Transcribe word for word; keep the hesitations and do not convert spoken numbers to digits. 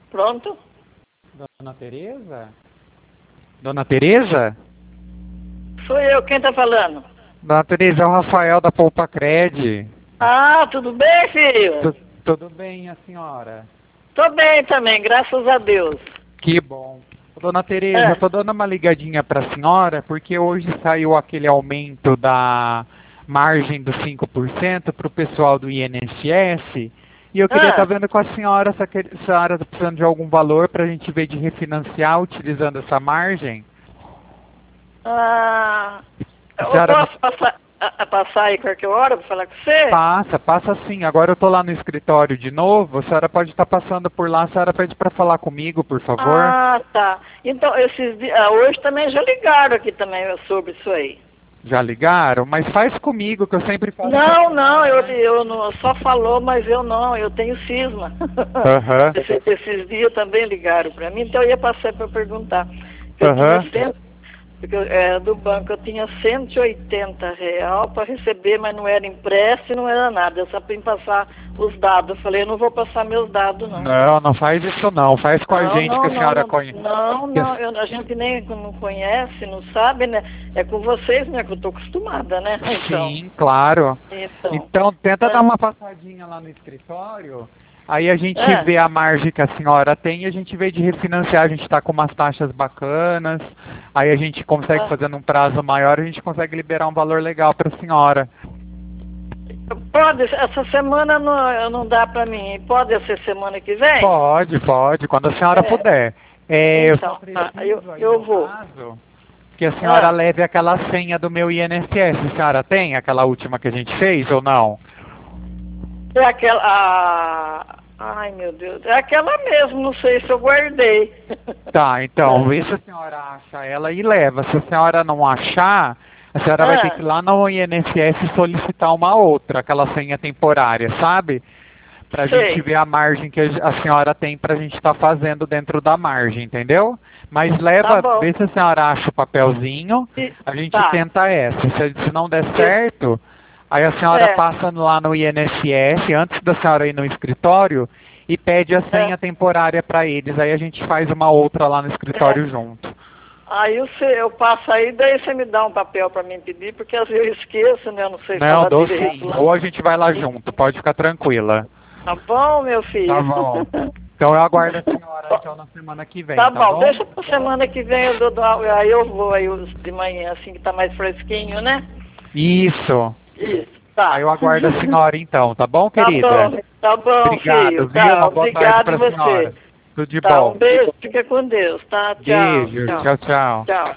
Pronto? Dona Tereza? Dona Tereza? Sou eu, quem tá falando? Dona Tereza, é o Rafael da Poupa Cred. Ah, tudo bem, filho? Tu- Tudo bem, a senhora? Tô bem também, graças a Deus. Que bom. Dona Tereza, É. eu tô dando uma ligadinha para a senhora, porque hoje saiu aquele aumento da margem dos cinco por cento para o pessoal do I N S S, e eu queria Ah, estar vendo com a senhora se a que- se a senhora está precisando de algum valor para a gente ver de refinanciar utilizando essa margem. ah, A eu senhora me posso passar, a, a passar aí qualquer hora pra falar com você? passa, passa sim. Agora eu tô lá no escritório de novo, a senhora pode estar passando por lá, a senhora pede para falar comigo, por favor. Ah, tá. Então, esses dias, ah, hoje também já ligaram aqui também sobre isso aí. Já ligaram? Mas faz comigo, que eu sempre faço. Não, não, eu, eu não, só falou, mas eu não, eu tenho cisma. Aham. Esse- esses dias também ligaram para mim, então eu ia passar para perguntar. Eu Aham. tinha cem, porque eu, é, do banco eu tinha cento e oitenta real para receber, mas não era empréstimo, não era nada, eu só para passar os dados. Eu falei, eu não vou passar meus dados, não. Não, não faz isso não. Faz com a Não, gente não, que a não, senhora não, conhece. não, não, eu- a gente nem não conhece, não sabe, né? É com vocês, né, que eu tô acostumada, né? Então, Sim, claro. então, Então, tenta é. dar uma passadinha lá no escritório. Aí a gente É. vê a margem que a senhora tem e a gente vê de refinanciar. A gente está com umas taxas bacanas. Aí a gente consegue, Ah. fazendo um prazo maior, a gente consegue liberar um valor legal para a senhora. Pode, essa semana não, não dá para mim. Pode ser semana que vem? Pode, pode, quando a senhora É. puder. É, eu Então, só preciso tá, eu- aí, eu no vou. caso, que a senhora Ah. leve aquela senha do meu I N S S. A senhora tem aquela última que a gente fez ou não? É aquela. Ah, ai, meu Deus. É aquela mesmo, não sei se eu guardei. Tá, então, É. vê se a senhora acha ela e leva. Se a senhora não achar, a senhora vai ter Ah. que ir lá no I N S S solicitar uma outra, aquela senha temporária, sabe? Pra Sei. gente ver a margem que a senhora tem pra gente estar fazendo dentro da margem, entendeu? Mas leva, Tá bom. vê se a senhora acha o papelzinho, E- a gente tá. tenta essa. Se, se não der certo, aí a senhora É. passa lá no I N S S, antes da senhora ir no escritório, e pede a senha É. temporária pra eles. Aí a gente faz uma outra lá no escritório É. junto. Aí você, eu passo aí, daí você me dá um papel para mim pedir, porque às vezes eu esqueço, né? Eu não sei Não, falar dou direito sim. lá. Ou a gente vai lá junto, pode ficar tranquila. Tá bom, meu filho? Tá bom. Então eu aguardo a senhora então na semana que vem, Tá, tá bom, deixa pra semana que vem, eu dou, dou- aí eu vou aí os de manhã, assim que tá mais fresquinho, né? Isso. Isso, tá. Aí eu aguardo a senhora então, tá bom, Tá querida? bom, tá bom, Obrigado, filho. viu? Tá, Uma boa obrigado tarde pra você. senhora. Tudo de Tá, bom. um beijo, fica com Deus, tá? Tchau. Beijo, tchau, tchau. Tchau.